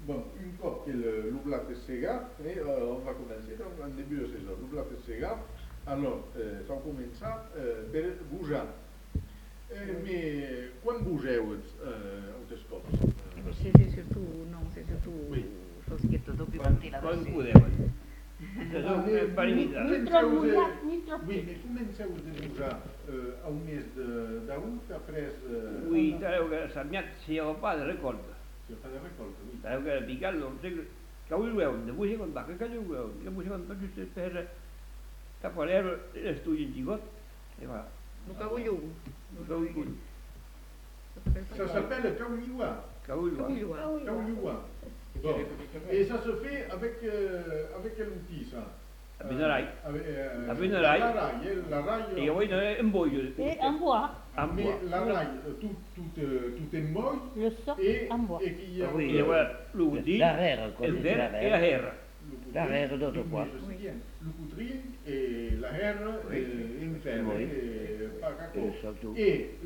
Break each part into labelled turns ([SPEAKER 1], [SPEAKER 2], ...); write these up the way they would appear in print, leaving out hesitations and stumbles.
[SPEAKER 1] bon, un cop que l'oblat est segat, on va comencer en début de saison, l'oblat est segat, alors s'ha començat per bujar. Mais quan bugeu els cops?
[SPEAKER 2] Sí, surtout, non, c'est surtout
[SPEAKER 1] Oui.
[SPEAKER 2] fosquet tot i
[SPEAKER 3] Quan
[SPEAKER 2] ventilació.
[SPEAKER 3] podeu? Per imitar.
[SPEAKER 4] Ni trop mullat, ni trop
[SPEAKER 1] Oui,
[SPEAKER 4] sec.
[SPEAKER 1] mais comenceu de bujar a un mes d'août, après
[SPEAKER 3] Oui, sabeu que s'admet si el pa de recolta.
[SPEAKER 1] se fa de recolta, oui.
[SPEAKER 3] Sabeu que picar-lo, que avui ho veuen, de buixer quan va, que callo ho veuen, que buixer quan va just per cap a l'herba, l'estudi en gigot, i va,
[SPEAKER 2] Nu caullu.
[SPEAKER 3] que ho cull,
[SPEAKER 1] Ça s'appelle kaouliwa.
[SPEAKER 3] que ho va.
[SPEAKER 1] Kaouliwa. Bon. Et ça se fait avec quel outil ça?
[SPEAKER 3] Avec un rail. Avec un
[SPEAKER 1] La
[SPEAKER 3] rail.
[SPEAKER 1] raille, la raille.
[SPEAKER 3] I avui no en bollo,
[SPEAKER 4] Et en bois,
[SPEAKER 3] en
[SPEAKER 1] Mais
[SPEAKER 3] bois.
[SPEAKER 1] la raille, tout en moll
[SPEAKER 4] le soc
[SPEAKER 1] et
[SPEAKER 4] en bois.
[SPEAKER 1] qu'il y a
[SPEAKER 5] Oui,
[SPEAKER 3] I llavors l'util,
[SPEAKER 5] Darrere,
[SPEAKER 3] el
[SPEAKER 5] com
[SPEAKER 3] ver i la herra.
[SPEAKER 5] Darrere tot o qua.
[SPEAKER 1] Le coutrin et la herre
[SPEAKER 3] Oui.
[SPEAKER 1] in ferro
[SPEAKER 5] Oui.
[SPEAKER 1] et pas cacao.
[SPEAKER 5] Surtout.
[SPEAKER 1] Et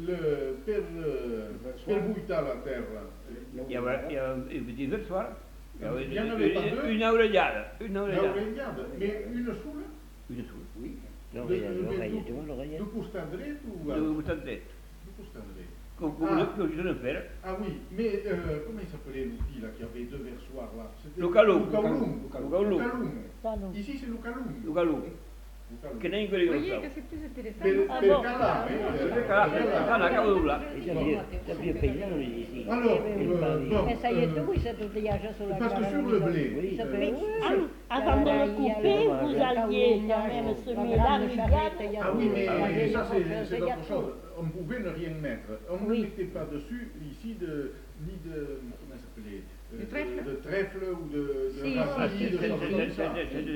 [SPEAKER 1] per buitar la terra.
[SPEAKER 3] Hi ha un petit versoir,
[SPEAKER 1] Hi en avait pas deux?
[SPEAKER 3] una orellada,
[SPEAKER 1] L'oreillade, mais une sola?
[SPEAKER 3] una sola.
[SPEAKER 1] Oui.
[SPEAKER 5] L'oreiller, tu vois l'oreiller?
[SPEAKER 1] Du costat dret ou
[SPEAKER 3] De costat dret.
[SPEAKER 1] Du costat dret.
[SPEAKER 3] Com que jo no fer.
[SPEAKER 1] Ah oui, mais comment il s'appelait l'outil là qui avait deux versoirs là? C'était
[SPEAKER 3] Le calum.
[SPEAKER 1] Lucaulum.
[SPEAKER 3] Lucaulum.
[SPEAKER 1] Lucaulum.
[SPEAKER 4] Pardon.
[SPEAKER 1] Ici c'est Lucaulum.
[SPEAKER 3] El galup.
[SPEAKER 1] Lucaulum.
[SPEAKER 3] Que nem que
[SPEAKER 2] Vous
[SPEAKER 3] li
[SPEAKER 2] voyez
[SPEAKER 3] ho
[SPEAKER 2] que c'est plus intéressant.
[SPEAKER 1] Per,
[SPEAKER 2] non?
[SPEAKER 4] Ah
[SPEAKER 1] per
[SPEAKER 4] bon.
[SPEAKER 1] calar,
[SPEAKER 3] Ah, la cau doblar.
[SPEAKER 5] T'as vieux paysan ici.
[SPEAKER 1] Alors, bon,
[SPEAKER 6] Mais ça y est, oui, c'est tout déjà sur la
[SPEAKER 1] parce que sur le blé,
[SPEAKER 5] Oui,
[SPEAKER 6] Ça
[SPEAKER 4] Mais
[SPEAKER 6] peut
[SPEAKER 4] avant de le couper, vous alliez quand même semer l'arrivade.
[SPEAKER 1] ah oui, mais ça c'est
[SPEAKER 6] c'est
[SPEAKER 1] autre chose. On pouvait ne rien mettre. On ne
[SPEAKER 6] Oui.
[SPEAKER 1] mettait pas dessus ici ni de, comment ça s'appelait?
[SPEAKER 2] Du trèfle?
[SPEAKER 1] De trèfle ou de
[SPEAKER 6] Si,
[SPEAKER 1] radis, de choses comme ça.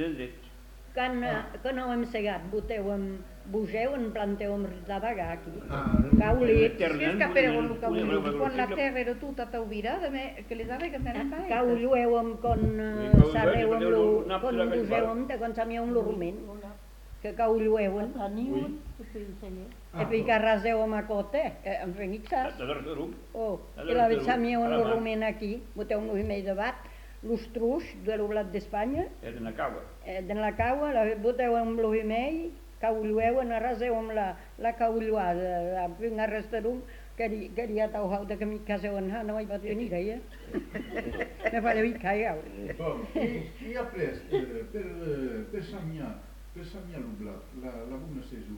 [SPEAKER 6] Quan no hem segat, bugeu, en planteu amb de vagar aquí.
[SPEAKER 3] Caulits.
[SPEAKER 2] És que apareu el caullu. Quan la terra era tota taubirada, que les avegues n'eren pas.
[SPEAKER 6] Caullueu amb con sarreu amb lo, con bugeu amb, quan s'amieu amb lo roment, que caullueuen.
[SPEAKER 4] Pas ni un, tu peux essayer.
[SPEAKER 6] E puis que raseu amb a cote, en fenixas. Oh, i la s'amieu amb lo roment aquí, boteu un moviment de bat, l'ostruix de l'oblat d'Espanya,
[SPEAKER 3] És una cava.
[SPEAKER 6] de la caua, la boteu amb lo vermell, caullueu, arraseu amb la caulluada, un arrestarum, que hi ha tau de que mi caseu en no hi va tenir gaire. Me fareu i caiau.
[SPEAKER 1] Bon, i après, per s'amiar l'oblat, la bona saison,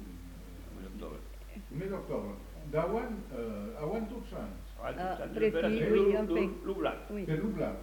[SPEAKER 1] el mes d'octubre, d'avant tots anys,
[SPEAKER 3] L'oblat.
[SPEAKER 6] Oui.
[SPEAKER 1] per l'oblat,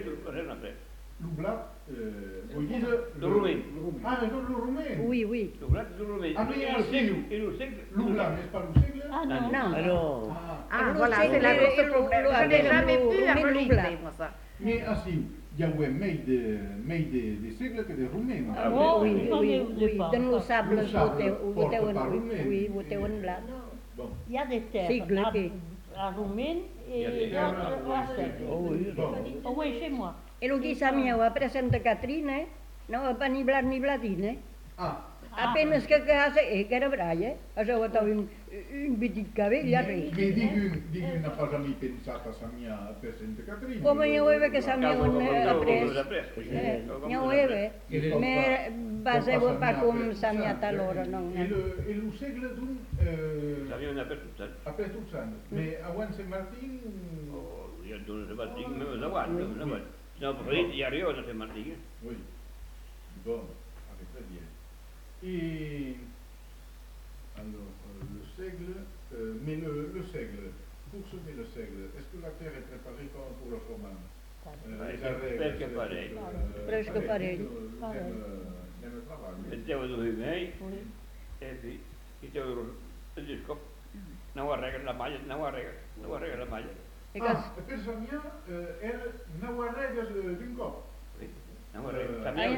[SPEAKER 1] l'oblat, vull dir...
[SPEAKER 3] Le roment.
[SPEAKER 1] Ah, no, el roment.
[SPEAKER 6] Oui, oui.
[SPEAKER 3] L'oblat és el roment.
[SPEAKER 1] Ah, mais estiu.
[SPEAKER 3] I l'ocell...
[SPEAKER 1] L'oblat és per l'ocegle?
[SPEAKER 4] Ah non,
[SPEAKER 6] Non.
[SPEAKER 5] Ah non.
[SPEAKER 2] Ah, voilà, c'est la grosse problème. Je n'ai jamais pu la relire, moi, ça.
[SPEAKER 1] Mais estiu, hi ha més de segle que de roment.
[SPEAKER 3] Ah,
[SPEAKER 4] Oh,
[SPEAKER 6] Oui,
[SPEAKER 4] oui,
[SPEAKER 6] oui,
[SPEAKER 4] oui,
[SPEAKER 6] oui. Dans los sables,
[SPEAKER 1] Lo sable
[SPEAKER 6] boteu
[SPEAKER 1] porta
[SPEAKER 6] en,
[SPEAKER 1] per roment.
[SPEAKER 6] oui, boteu en blat.
[SPEAKER 1] Bon,
[SPEAKER 4] il y a des terres
[SPEAKER 6] Sigle, oui.
[SPEAKER 4] à Roumaine
[SPEAKER 3] Il y a des
[SPEAKER 4] et
[SPEAKER 3] terres
[SPEAKER 4] d'autres à sec.
[SPEAKER 5] Oh oui,
[SPEAKER 1] bon.
[SPEAKER 4] Au moins chez moi.
[SPEAKER 6] I el que s'amieu après Santa Catrina, no va ni blat ni blatine.
[SPEAKER 1] Ah,
[SPEAKER 6] Apenas que casa, que era braia, això va tenir un petit cabell
[SPEAKER 1] mais
[SPEAKER 6] arriba.
[SPEAKER 1] diguin n'a pas jamais pensat a s'amiar per Santa Caterina.
[SPEAKER 6] Com hi ha que s'amieu après. N'hi ha mais baseu pas com s'amiat alhora, non.
[SPEAKER 1] Et le segle d'un,
[SPEAKER 3] Sabia una per
[SPEAKER 1] après tots anys. Mais abans Sant Martín...
[SPEAKER 3] Jo no sé Martí, no aguanto. No, però ja arriba no sé Martí.
[SPEAKER 1] Oui. Bon, allez, très bien. Et alors, le seigle, mais le seigle, pour semer le seigle, est-ce que la terre est préparée comme pour le fromage?
[SPEAKER 3] Presque pareil.
[SPEAKER 6] Presque pareil.
[SPEAKER 1] Même travail.
[SPEAKER 3] Metteu el vermell,
[SPEAKER 4] Oui.
[SPEAKER 3] i fiqueu el disco. No arregla la malla, no arregla la malla.
[SPEAKER 1] Ah, per s'amiar, no arregles d'un cop.
[SPEAKER 3] No arregla.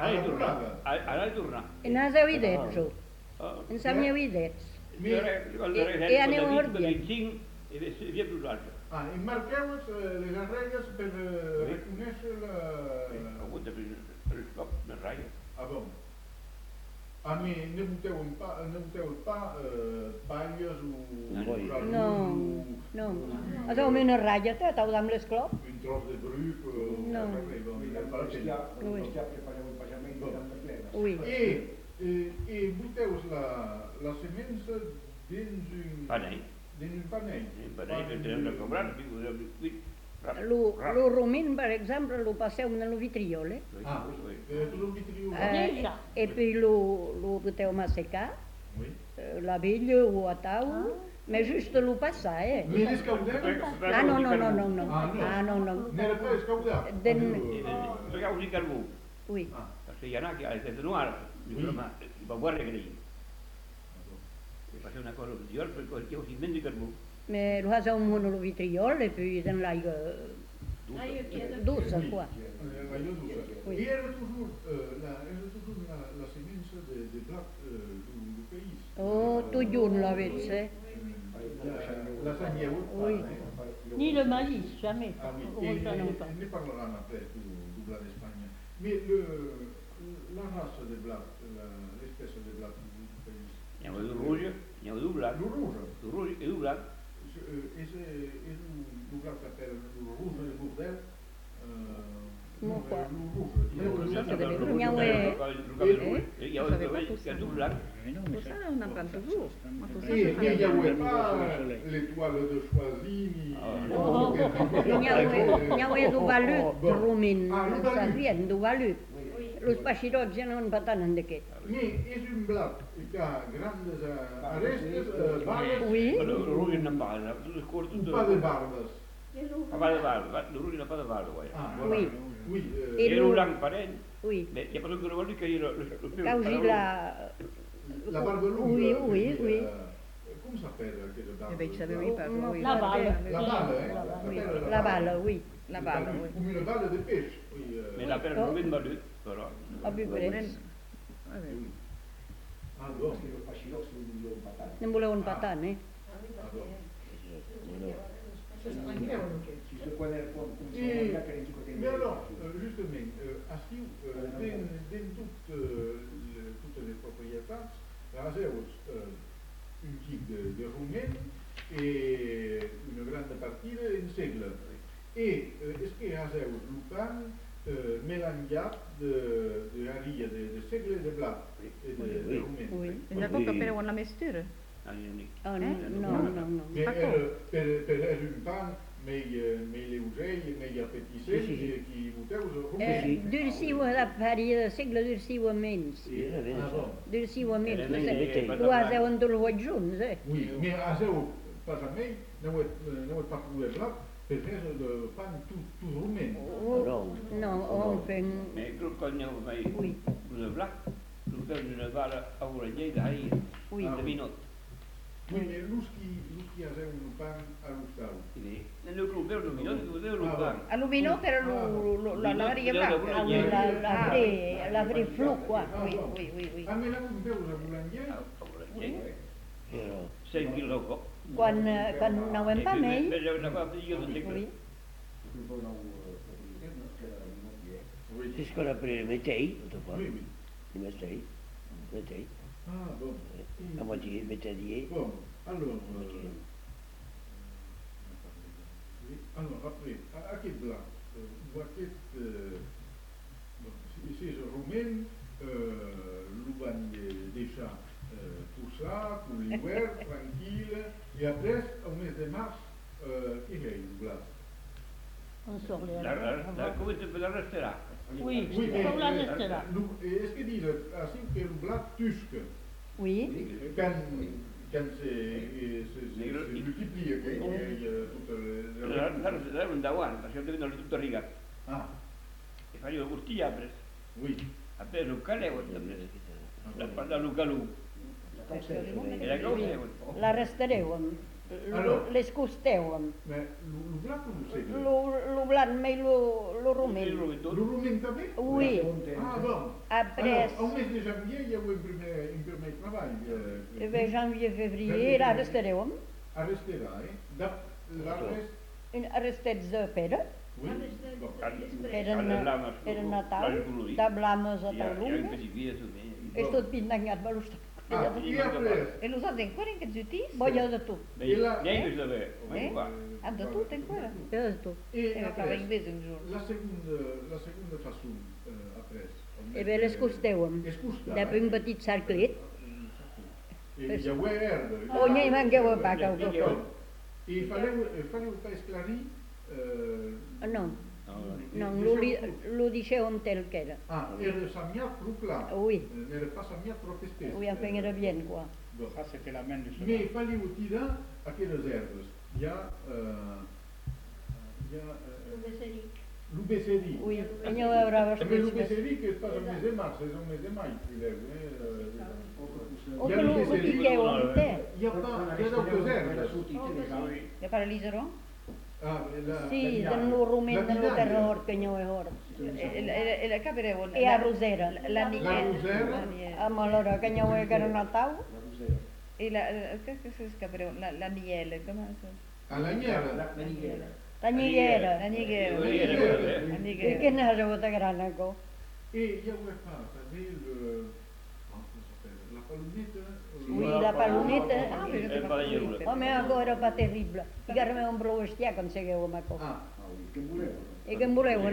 [SPEAKER 3] Ara hi tornar.
[SPEAKER 6] I n'has oïdets, ens s'amieu oïdets.
[SPEAKER 3] I
[SPEAKER 6] aneu a ordre.
[SPEAKER 3] 25 i havia plus l'altre.
[SPEAKER 1] Ah, i marqueu les arregles per reconèixer la...
[SPEAKER 3] Algun de el cop més ratlla.
[SPEAKER 1] Ah bon. Ah, mais ne boteu pas paelles o...
[SPEAKER 6] No, no. Has una ratlla, t'heu d'amb l'esclop?
[SPEAKER 1] Un tros de bruc,
[SPEAKER 6] No.
[SPEAKER 1] val la pena.
[SPEAKER 6] Oui.
[SPEAKER 1] E buteus la semença dins un
[SPEAKER 3] Panell.
[SPEAKER 1] panell.
[SPEAKER 3] Panell, que hem de comprar,
[SPEAKER 6] Lo rumin, per exemple, lo passeu en el vitriol, eh?
[SPEAKER 1] Ah, tot el vitriol.
[SPEAKER 4] Déjà.
[SPEAKER 6] Et puis lo boteu a secar,
[SPEAKER 1] Oui.
[SPEAKER 6] la vella o a taula, mais juste lo passar, eh?
[SPEAKER 1] Mais l'escaudel?
[SPEAKER 6] Ah, no, no, no, no, no.
[SPEAKER 1] Ah, no.
[SPEAKER 6] Ah, no, no.
[SPEAKER 1] N'era pas escaudat?
[SPEAKER 3] Pegau un carbó.
[SPEAKER 6] Oui.
[SPEAKER 3] Parce que hi ha que a l'atenuar, va guardar que deia. Va ser una cosa millor, perquè hi ha un ciment de carbó.
[SPEAKER 6] Mais lo has un mono lo vitriol, et puis dans l'aigua douce, quoi.
[SPEAKER 1] L'aigua dolça.
[SPEAKER 6] Oui.
[SPEAKER 1] I era toujours la semença de blat du país.
[SPEAKER 6] Oh, tot junt la veig, eh?
[SPEAKER 1] La sanyeua.
[SPEAKER 6] Oui.
[SPEAKER 4] Ni le maïs, jamais.
[SPEAKER 1] Ah oui,
[SPEAKER 4] On
[SPEAKER 1] et
[SPEAKER 4] s'en pas.
[SPEAKER 1] ne parleran après du blat d'Espagne. Mais la race de blat, l'espèce de blat du país.
[SPEAKER 3] Hi ha un rouge, hi ha un blanc.
[SPEAKER 1] Le rouge.
[SPEAKER 3] El rouge i el blanc.
[SPEAKER 1] És un blat que per el rouge de Bordeaux.
[SPEAKER 6] No, quoi.
[SPEAKER 1] Le rouge.
[SPEAKER 2] Ça, c'est des
[SPEAKER 6] N'hi ha
[SPEAKER 3] Hi ha un que és un blanc.
[SPEAKER 2] Tout ça, on apprend toujours. Moi, tout ça,
[SPEAKER 1] Et
[SPEAKER 2] je
[SPEAKER 1] il n'y
[SPEAKER 2] connais.
[SPEAKER 1] avait pas l'étoile de Choisy, ni...
[SPEAKER 6] N'hi ha do balut, rumin,
[SPEAKER 1] Ah, lo
[SPEAKER 6] sa
[SPEAKER 1] balut.
[SPEAKER 6] vien, do balut. Los paxirots ja no en patanen d'aquest.
[SPEAKER 1] Mais és un blat que ha grandes arestes, barbes,
[SPEAKER 6] Oui.
[SPEAKER 3] El rouge no parla, tot és curt,
[SPEAKER 1] un
[SPEAKER 3] tot
[SPEAKER 1] pa de barbes.
[SPEAKER 3] pa de barba, el rouge no pa de barba, guai.
[SPEAKER 1] Ah,
[SPEAKER 6] Oui.
[SPEAKER 1] Oui.
[SPEAKER 6] Et
[SPEAKER 3] I el
[SPEAKER 6] lo-
[SPEAKER 3] blanc parell,
[SPEAKER 6] Oui.
[SPEAKER 3] bé, hi ha pas que no vol dir que hi ha
[SPEAKER 6] Causi la...
[SPEAKER 1] La barbe lunga.
[SPEAKER 6] Oui, oui, oui.
[SPEAKER 1] Come s'appelle quelle barbe?
[SPEAKER 2] Eh ben, je savais oui, pas toi, oui.
[SPEAKER 4] La balle.
[SPEAKER 1] La balle,
[SPEAKER 6] Oui.
[SPEAKER 1] s'appelle
[SPEAKER 6] La balle, oui.
[SPEAKER 2] La balle, oui.
[SPEAKER 1] Come una balle de peix. Oui,
[SPEAKER 3] Mais la pelle
[SPEAKER 6] Oh.
[SPEAKER 3] ben balut, però.
[SPEAKER 6] A peu près.
[SPEAKER 2] Ah, oui.
[SPEAKER 1] Ah, bon.
[SPEAKER 6] Ne voleu un patant, eh?
[SPEAKER 1] Ah, bon. Mais alors, justement, així, dins toutes les proprietats, raseus un xic de roment i una gran partida en segle. I és que raseus el pan melanjat de haria de segle de blat, de roment.
[SPEAKER 6] Oui.
[SPEAKER 2] En dat ook per una mistura.
[SPEAKER 3] Ah, ni.
[SPEAKER 6] Ah, no, no, no.
[SPEAKER 1] Mais
[SPEAKER 2] Pas
[SPEAKER 1] per un pan més lleugell, més apetissent, qui voteu roment.
[SPEAKER 6] Durciu a faria de segle, durciu a menys.
[SPEAKER 5] Sí, a veure,
[SPEAKER 1] Ah, bon.
[SPEAKER 6] Durciu a menys.
[SPEAKER 5] Element
[SPEAKER 6] Tu has un dos vots junts, eh?
[SPEAKER 1] Oui, mais raseu pas a mai, no he pas pogut blat, per fer de pan tot roment.
[SPEAKER 6] No, on fem...
[SPEAKER 3] Mais quan heu mai
[SPEAKER 6] Oui.
[SPEAKER 3] un blanc, el veu una vara a una llei d'ahir,
[SPEAKER 6] Oui.
[SPEAKER 3] de minut.
[SPEAKER 1] Oui, mais l'usqui raseu un pan a l'ustau.
[SPEAKER 3] I bé, el club veu el minut, el veu el blanc.
[SPEAKER 2] Alumino, però la varia blanca.
[SPEAKER 6] La vre fluc, quoi.
[SPEAKER 2] Oui, oui, oui, oui.
[SPEAKER 1] Ah, mais là, vous veus a Boulanger?
[SPEAKER 3] A una llei.
[SPEAKER 5] però
[SPEAKER 3] 100 quilos cop.
[SPEAKER 6] Quan no hem pa mei,
[SPEAKER 3] Vegeu una cosa, jo no entenc.
[SPEAKER 6] oui.
[SPEAKER 1] Oui.
[SPEAKER 5] c'est ce qu'on appelait le métail, autrefois.
[SPEAKER 1] Oui, oui.
[SPEAKER 5] Le métail. Métail.
[SPEAKER 1] Ah, bon.
[SPEAKER 5] À moitié métallier.
[SPEAKER 1] Bon, alors... oui, alors, après, aquest blat, ou aquest... bon, si és roment, l'ho van deixar posar, pour l'hivern, tranquil, i après, al mes de març, què és el blat?
[SPEAKER 4] On sort les
[SPEAKER 3] Com te la restarà?
[SPEAKER 4] Oui,
[SPEAKER 1] Oui, mais,
[SPEAKER 4] on la restera.
[SPEAKER 1] est-ce que dit ainsi que le blat tusque,
[SPEAKER 6] Oui.
[SPEAKER 1] quand se multiplie, que il y a toute
[SPEAKER 3] La restarà un davant, perquè te venen tot arrigat.
[SPEAKER 1] Ah,
[SPEAKER 3] E faria el gustí après.
[SPEAKER 1] oui.
[SPEAKER 3] Après el caleu, també. La part del calú. Era que ho feuen.
[SPEAKER 6] La restareu, les costeu.
[SPEAKER 1] Mais le blat ou le seigle?
[SPEAKER 6] Lo blanc mei lo rumen.
[SPEAKER 1] Le roment també?
[SPEAKER 6] Oui.
[SPEAKER 1] Ah, bon.
[SPEAKER 6] Après,
[SPEAKER 1] Alors, au mes de janvier, il y a eu un primer treball.
[SPEAKER 6] janvier, février, la restareu.
[SPEAKER 1] A restera, la rest...
[SPEAKER 6] Restets de pera,
[SPEAKER 1] Oui, bon.
[SPEAKER 6] per Natal, de blames a
[SPEAKER 3] Ja, ja,
[SPEAKER 6] tauluna.
[SPEAKER 3] petit dia, també.
[SPEAKER 6] És tot pintangat, balust.
[SPEAKER 1] Ah, i après,
[SPEAKER 2] E los adencori în cât jutis?
[SPEAKER 6] Boia de tu.
[SPEAKER 3] Llei de bé,
[SPEAKER 2] Eh?
[SPEAKER 3] va.
[SPEAKER 2] Ah, de tot encara?
[SPEAKER 6] De tot.
[SPEAKER 1] E
[SPEAKER 2] Parla
[SPEAKER 1] après,
[SPEAKER 2] inglese un giorno.
[SPEAKER 1] la seconda façon après.
[SPEAKER 6] E ve les costeuem.
[SPEAKER 1] Escusta.
[SPEAKER 6] De un petit cerclet.
[SPEAKER 1] E ja ho erda.
[SPEAKER 6] O n'hi manqueu a paca o cocó.
[SPEAKER 1] E fareu pas esclarir
[SPEAKER 6] No, non, lo dicevem tel que era.
[SPEAKER 1] Ah, era samiat trop clar.
[SPEAKER 6] Oui,
[SPEAKER 1] N'era pas samiat trop espès.
[SPEAKER 6] oui, enfin era bien, quoi.
[SPEAKER 1] Bon.
[SPEAKER 7] Ça, c'était la main du cheval.
[SPEAKER 1] Mais fallait tirar aquelles herbes. Il y a l'ubeceri.
[SPEAKER 6] Oui, e ne avrà
[SPEAKER 1] E
[SPEAKER 6] spes.
[SPEAKER 1] l'ubeceri che fa un mese di marzo, è un mese di maggio.
[SPEAKER 6] O che lo dicevem di te.
[SPEAKER 1] Il y a d'autres herbes.
[SPEAKER 2] De paraliseron?
[SPEAKER 1] Ah,
[SPEAKER 6] Sì, del lo rumen del lo terror che ne ora.
[SPEAKER 2] El capereo.
[SPEAKER 6] E a rosera.
[SPEAKER 2] La
[SPEAKER 1] rosera?
[SPEAKER 6] Allora che ne che era Natale.
[SPEAKER 2] E la, che es capereo? La niele, come se?
[SPEAKER 1] all'agnello.
[SPEAKER 6] La nighera.
[SPEAKER 2] La nighera.
[SPEAKER 3] La
[SPEAKER 2] La
[SPEAKER 6] E
[SPEAKER 2] nighera.
[SPEAKER 6] che ne avevo da grande co.
[SPEAKER 1] E il y a une part, la palunetta.
[SPEAKER 6] Oui, la pallonetta.
[SPEAKER 2] Ah, perché
[SPEAKER 3] El balaglione.
[SPEAKER 6] Oh, ma ancora pas terribile. I che me un brou stia con se che ho ma co.
[SPEAKER 1] Ah,
[SPEAKER 6] E che volevano?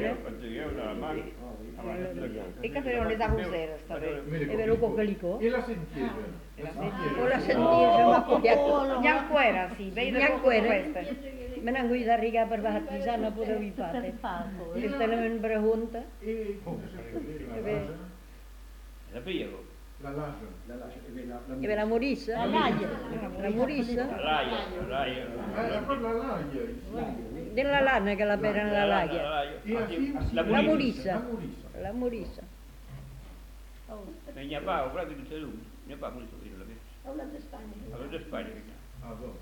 [SPEAKER 2] E capereo le da rosera, sta bene.
[SPEAKER 6] E ve lo coccolico?
[SPEAKER 1] e la sentiera.
[SPEAKER 6] O la sentia, ma poi
[SPEAKER 2] Biancuera, sì, vedo
[SPEAKER 6] Biancuera?
[SPEAKER 2] queste.
[SPEAKER 6] me n'han guidat a rigar per battizzar, no potevo i fate. E stelle in pregunta.
[SPEAKER 1] E
[SPEAKER 3] La piego.
[SPEAKER 1] la lascia.
[SPEAKER 6] E ve la morissa?
[SPEAKER 4] La laglia.
[SPEAKER 6] La morissa?
[SPEAKER 3] La raia.
[SPEAKER 1] Poi la laglia.
[SPEAKER 6] Della lana che la pera nella laglia.
[SPEAKER 1] E
[SPEAKER 6] La
[SPEAKER 1] La
[SPEAKER 6] morissa.
[SPEAKER 1] morissa.
[SPEAKER 6] La morissa.
[SPEAKER 3] Ma il mio papà, quello che dice lui, mio papà non so dire la verità. Allora da Spagna.
[SPEAKER 1] Ah, bon.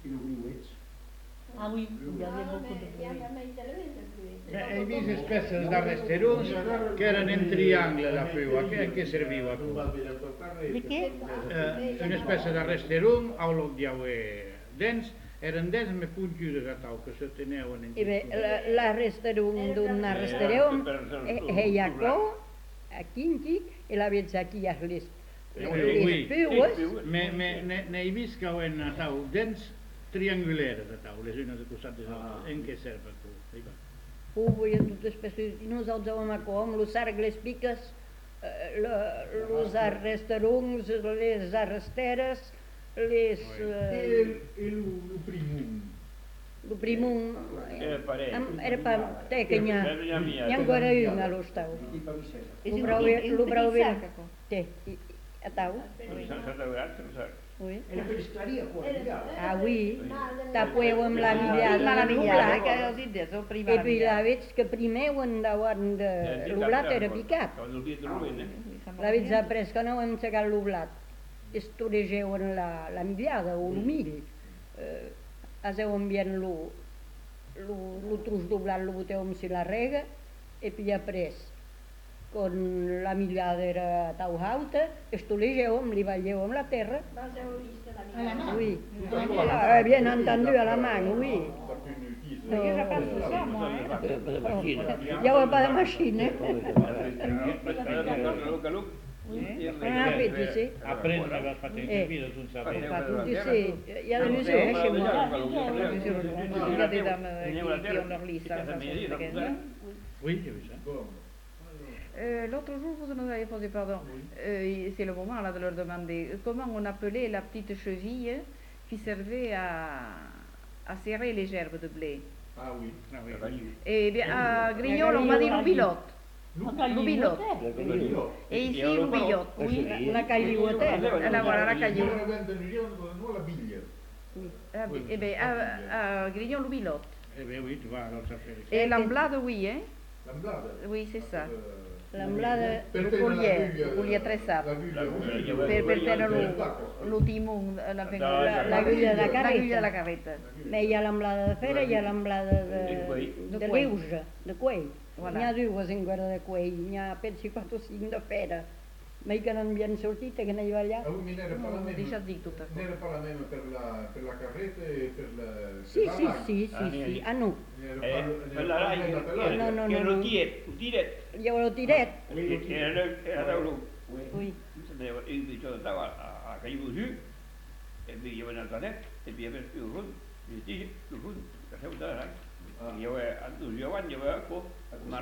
[SPEAKER 4] Ah oui, il y avait beaucoup de bruit.
[SPEAKER 7] Hai visto spesso da restaurants che erano in triangolo la più, a che serviva?
[SPEAKER 4] De què?
[SPEAKER 7] Una specie da restaurant, a lo di dents, erano dents me punti da tau che si tenevano in
[SPEAKER 6] E beh, la restaurant d'un restaurant e Jacob, a Kinti, e la vezza qui a les piues.
[SPEAKER 7] Ne hai visto che erano tau dents triangolare da tau, le unes de costat de l'altre, en què serve?
[SPEAKER 6] Uy, totes espècies, i nosaltres avem a com, los argles piques, los restaurants, les arresteres, les...
[SPEAKER 1] E il primum.
[SPEAKER 6] Lo primum...
[SPEAKER 3] Era parell.
[SPEAKER 6] Era pa te que n'hi ha ancora un a l'ostau.
[SPEAKER 2] E
[SPEAKER 6] Lo brau bé. Te, a tau? Oui. Ah oui, tapueu amb la millada
[SPEAKER 2] Maravillada,
[SPEAKER 6] l'oblat.
[SPEAKER 2] que els indies, el
[SPEAKER 6] E
[SPEAKER 2] primer.
[SPEAKER 6] puis la veig que primer endavant de l'oblat era picat. La veig après que no hem segat l'oblat. Estoregeu en la millada o el mill. Aseu bien lo trus d'oblat lo boteu amb si la rega e puis après quan la millada era tau alta, estolegeu li balleu amb la terra. Oui, bien entendu a la mà, oui.
[SPEAKER 2] Perché era pas ça, moi,
[SPEAKER 6] Hi ha pas de machine. Ah, vedi, sì.
[SPEAKER 7] Apprendere per fare il video, tu sapevi.
[SPEAKER 6] Sì, sì, hi ha de mesure chez moi.
[SPEAKER 2] Il y a des dames qui ont leur licence dans ce magasin.
[SPEAKER 7] Oui, j'ai vu ça.
[SPEAKER 1] Bon.
[SPEAKER 2] L'autre jour, vous nous avez posé, pardon, c'est le moment là de leur demander comment on appelait la petite cheville qui servait à serrer les gerbes de blé.
[SPEAKER 1] Ah oui.
[SPEAKER 2] Eh bien, à Grignol, on m'a dit loubilotte. Loubilotte. Et ici, loubillotte. Oui,
[SPEAKER 6] Una cagliuotera.
[SPEAKER 2] là, voilà, la caillou.
[SPEAKER 1] Non, la biglia.
[SPEAKER 2] Eh bien, à Grignon, loubilotte.
[SPEAKER 7] Eh bien oui, tu vas alors ça fait.
[SPEAKER 2] Et l'amblade, oui, hein?
[SPEAKER 1] L'amblada.
[SPEAKER 2] Oui, c'est ça.
[SPEAKER 6] L'amblada,
[SPEAKER 2] Le collier tressato. Per tenere lo timon,
[SPEAKER 6] l'agulla de la
[SPEAKER 2] l'agulla
[SPEAKER 6] carreta.
[SPEAKER 2] della carretta.
[SPEAKER 6] Me hi ha l'amblada de fera i hi ha l'amblada de l'eusa, de cuell.
[SPEAKER 2] Voilà.
[SPEAKER 6] N'hi ha dues encara de cuell, n'hi ha pensi 4 o 5 de fera. Me que n'han sortit, que n'hi va allà.
[SPEAKER 1] Ah oui, mais n'era pas la même.
[SPEAKER 2] Deixa dir tot això.
[SPEAKER 1] N'era pas la même per la carretta e per la...
[SPEAKER 6] Sì, sì, sì, sì, sì. Ah no,
[SPEAKER 3] Per la raia,
[SPEAKER 6] no,
[SPEAKER 3] che
[SPEAKER 6] no.
[SPEAKER 3] lo tiret.
[SPEAKER 6] hi ha lo tiret.
[SPEAKER 3] Era lo...
[SPEAKER 6] Oui.
[SPEAKER 3] Il dice che stava a caillou giù, e puis il y avait un internet, et puis il y avait le rond, il dit, le rond, Theo đó là nhiều ăn tủ nhiều ăn nhiều cô mà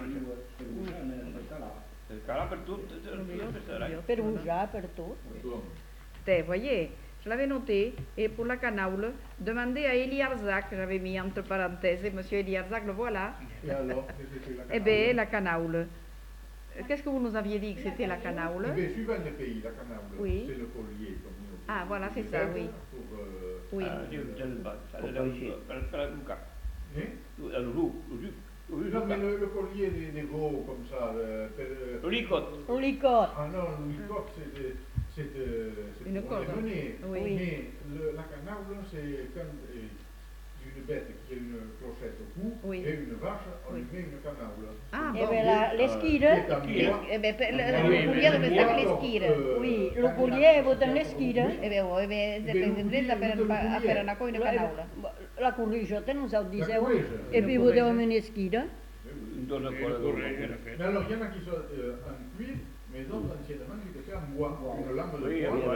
[SPEAKER 3] cả là perdu
[SPEAKER 6] Perugia, per tutto.
[SPEAKER 2] Voyez, je l'avais noté. Et pour la canaule, demandez à Elie Arzac, j'avais mis entre parenthèses, et monsieur Elie Arzac, le voilà.
[SPEAKER 1] Et alors, qu'est-ce que c'est la
[SPEAKER 2] Eh bien, la canaule. Qu'est-ce que vous nous aviez dit que c'était la canaule?
[SPEAKER 1] Eh bien, suivant les pays, la canaule,
[SPEAKER 2] Oui.
[SPEAKER 1] c'est le collier, comme nous.
[SPEAKER 2] Ah, voilà, c'est ça, oui.
[SPEAKER 1] Pour,
[SPEAKER 2] Oui.
[SPEAKER 1] non, mais le collier des gros, comme ça,
[SPEAKER 3] Le licot.
[SPEAKER 6] Un licotte.
[SPEAKER 1] ah non, le licotte, c'est
[SPEAKER 2] Une
[SPEAKER 1] pour les
[SPEAKER 2] corde.
[SPEAKER 1] mener.
[SPEAKER 2] Oui.
[SPEAKER 1] Mais la canaule, c'est quand une bête qui a une clochette au cou
[SPEAKER 2] Oui.
[SPEAKER 1] et une vache, on
[SPEAKER 2] Oui.
[SPEAKER 1] lui met une canaule.
[SPEAKER 2] Ah,
[SPEAKER 6] E
[SPEAKER 2] bon.
[SPEAKER 6] beh, le schire?
[SPEAKER 2] Eh bien, le collier dove sta le schire?
[SPEAKER 6] Oui, lo collier vuol le schire?
[SPEAKER 2] Eh bien, oh, eh bien, c'est une presa per fare una coina canaula.
[SPEAKER 6] La corriciotta non so dire.
[SPEAKER 1] corriccia.
[SPEAKER 6] E poi potevamo une schire?
[SPEAKER 3] Intorno a quello.
[SPEAKER 1] Mais alors, il y en a qui sont en cuir, mais les autres, anciennement, ils étaient en bois, une lame de
[SPEAKER 3] Oui,
[SPEAKER 1] bois.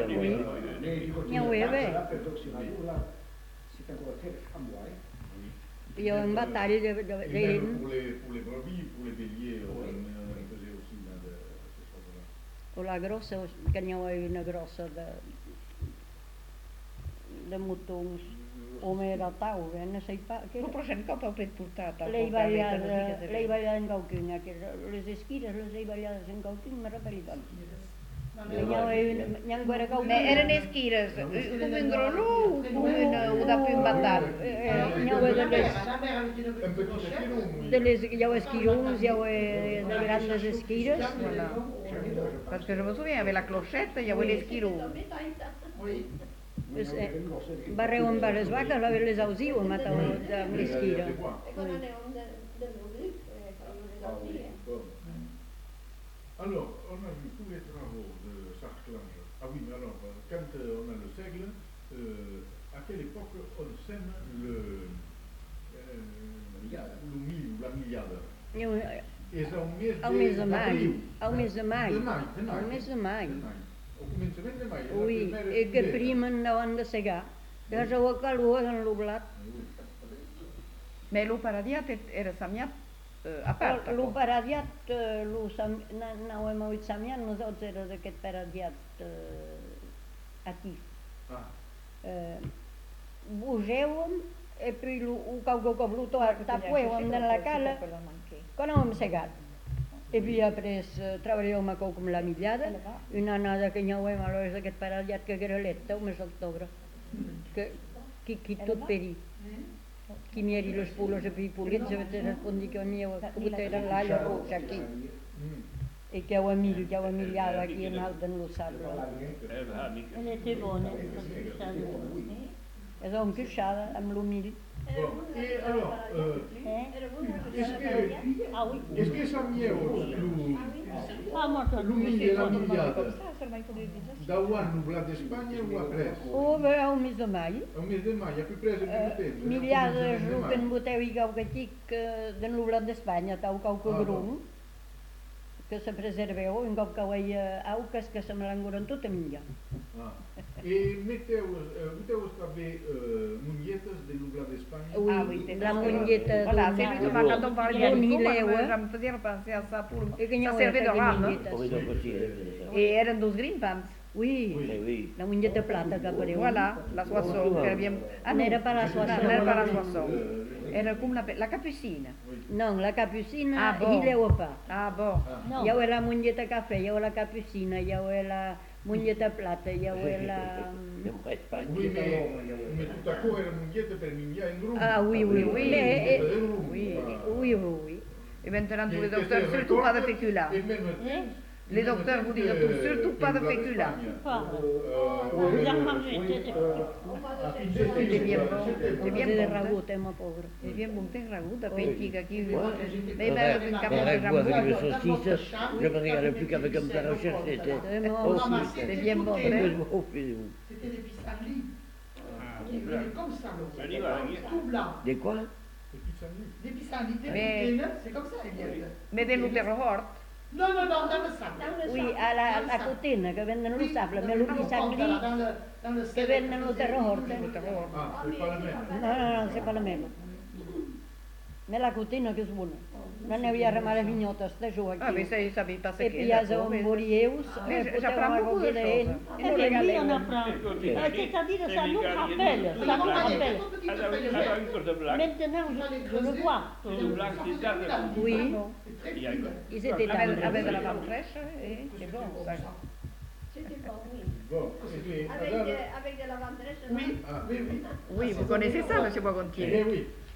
[SPEAKER 8] C'est encore très à moi.
[SPEAKER 6] Io in battaglia
[SPEAKER 1] Et même
[SPEAKER 6] de
[SPEAKER 1] pour les brebis, pour les béliers, on faisait aussi là, de ces choses-là.
[SPEAKER 6] con la grossa, che ne avevo una grossa de motons, o era tau, ne sei pa, che
[SPEAKER 2] La prochaine, quand on peut être portata.
[SPEAKER 6] lei ballava in Gauquinha, che le schire le ballava in Gauquinha, ma era per i Neanche era Gauquinha.
[SPEAKER 2] Mais erano le schire, un grollo o da più imbattare?
[SPEAKER 1] Un petit esquilon.
[SPEAKER 6] Il y avait skirons, il y avait de grandes skires.
[SPEAKER 2] Voilà. Parce que je me souviens, il y avait la clochette, il y avait les skirons.
[SPEAKER 6] Barrevano per le vache, les ausivo, ma le skire.
[SPEAKER 1] Alors, on a vu tous les travaux de Sarclange. Ah oui, mais alors, quand on a le seigle, à quelle époque on sème le mil ou la milliade? Et c'est
[SPEAKER 6] Au mes de maio. Au mes de maio.
[SPEAKER 1] De maio.
[SPEAKER 6] Au mes de maio.
[SPEAKER 1] Au començament de maio.
[SPEAKER 6] Oui, e che prima andaven de segar. Ja sabeu que l'ho l'oblat.
[SPEAKER 2] Mais l'eau paradiat era samiat a part.
[SPEAKER 6] Lo paradiat, no hem oït samiat, nosaltres era d'aquest paradiat aquí. Bugèuem, e poi qualque cop lo tapuèuem dans la cala, quan ho hem segat. E poi après treballàvem com la millada, una anada que n'hi hem a l'hora d'aquest paradiat que era l'etta, el mes d'octubre, que tot peri. Qui mi eri les pules a pipulits, avete rispondi che ogni era l'alla rossa aquí. E che ho amigliato aquí in alto non lo saprò.
[SPEAKER 4] Elle était bonne.
[SPEAKER 6] E sono pisciata amb l'umil.
[SPEAKER 1] Bon, et alors, est-ce que ça m'y est l'humil et la millade, d'auant nublat d'Espanya ou après?
[SPEAKER 6] O bé, au mes de mai.
[SPEAKER 1] Au mes de maio, a peu près al mesmo temps.
[SPEAKER 6] Millada és el que en boteu i cau que tic de nublat d'Espanya, tau cau que grum, que se preserveu, en cop que ho veia auques que se me l'engoren tot a menjar.
[SPEAKER 1] Et boteu també monyetes de nublat d'Espanya?
[SPEAKER 6] Oui, la monyeta
[SPEAKER 2] Voilà, c'est justement quand on parlait d'Anico,
[SPEAKER 6] d'Anico,
[SPEAKER 2] ça me faisait repenser à ça pour
[SPEAKER 6] e che n'hi
[SPEAKER 2] ça
[SPEAKER 6] ha
[SPEAKER 2] servait de rame.
[SPEAKER 5] Come dopo sì,
[SPEAKER 2] Et eren dos green pants.
[SPEAKER 6] Oui,
[SPEAKER 5] oui.
[SPEAKER 6] la monyeta plata que apareu.
[SPEAKER 2] Voilà, la soissons que havíem...
[SPEAKER 6] Ah, no era per la soissons.
[SPEAKER 2] No era per la soissons. Era com la capucina.
[SPEAKER 6] Non, la capucina,
[SPEAKER 2] Ah, bon.
[SPEAKER 6] il leu pa.
[SPEAKER 2] Ah, bon.
[SPEAKER 6] Hi ha la monyeta cafè, hi ha la capucina, hi ha la monyeta plata, hi ha la...
[SPEAKER 1] Oui, mais tout à coup, era monyeta per menjar en grup.
[SPEAKER 6] Ah, oui, oui, oui. Oui, oui.
[SPEAKER 2] Et maintenant, tous les docteurs, surtout pas de féculents.
[SPEAKER 1] Et même temps,
[SPEAKER 2] Les docteurs vous disent surtout pas de féculents. C'était bien bon. C'était bien
[SPEAKER 6] De
[SPEAKER 2] bon.
[SPEAKER 6] ragut, ma pauvre.
[SPEAKER 2] C'est bien bon, t'es ragout, t'as payé qui
[SPEAKER 5] Moi,
[SPEAKER 2] mais même une capot de
[SPEAKER 5] avec
[SPEAKER 2] jambon.
[SPEAKER 5] les saucisses, je me regarde plus qu'avec un plat recherche, c'était...
[SPEAKER 2] C'est bien bon, hein.
[SPEAKER 8] C'était des pissenlits. Qui venaient comme ça, tout blanc.
[SPEAKER 5] Des quoi?
[SPEAKER 8] Des pissenlits, des
[SPEAKER 2] Mais-
[SPEAKER 8] petits, c'est comme ça, Eliette.
[SPEAKER 2] Mais des Lutero Hort.
[SPEAKER 8] Non, non, non, dans le sable.
[SPEAKER 6] Oui, a la cotina, que venden lo sable, me lo pisangli,
[SPEAKER 8] Dans le
[SPEAKER 6] que venden lo terror.
[SPEAKER 1] Ah, c'est pas le même.
[SPEAKER 6] No, no, no, c'est pas la même. Mais la cotine que suona. Non ne havia remar les vignotes de jour
[SPEAKER 2] Ah, mais ça vit pas
[SPEAKER 6] Et puis il y a un borieus,
[SPEAKER 2] j'apprends beaucoup de choses.
[SPEAKER 4] Eh bien, oui, on apprend. C'est-à-dire, ça nous rappelle. Ça nous rappelle. Maintenant, je le vois.
[SPEAKER 6] Oui,
[SPEAKER 8] Très
[SPEAKER 6] ils
[SPEAKER 8] fine.
[SPEAKER 6] étaient
[SPEAKER 2] Avec,
[SPEAKER 6] tendres.
[SPEAKER 2] avec de la vente fraîche, c'est bon ça.
[SPEAKER 4] C'était bon, oui.
[SPEAKER 1] Bon, et puis,
[SPEAKER 4] Avec
[SPEAKER 1] madame,
[SPEAKER 4] de la ventresse,
[SPEAKER 8] Oui,
[SPEAKER 1] ah,
[SPEAKER 8] oui, oui.
[SPEAKER 2] Oui, vous connaissez ça, monsieur
[SPEAKER 1] eh
[SPEAKER 2] Boisgontier.
[SPEAKER 1] bien oui,